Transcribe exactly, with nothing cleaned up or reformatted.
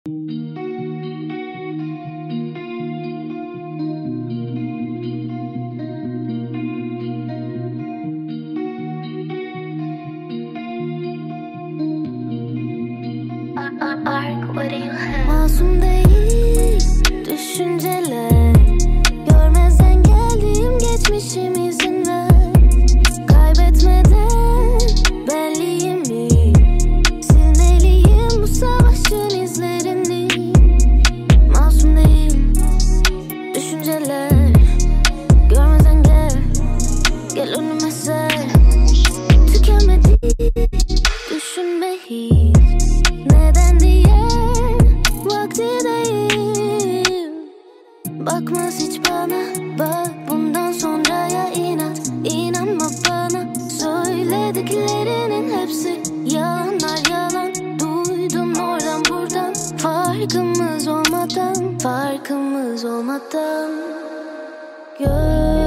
Masum değil düşünceler, görmezden geldiğim geçmişim izin ver. Kaybetmeden benliğimi silmeliyim bu savaşın izlerini. Masum değil düşünceler, görmezden gel, gel önüme ser. Tükenmedi düşünme hiç, neden diye vakti değil. Bakmaz hiç bana, bak bundan sonraya inat. İnanma bana, söylediklerinin hepsi yalanlar yalan. Duydum oradan buradan, farkımız olmadan, farkımız olmadan. Gör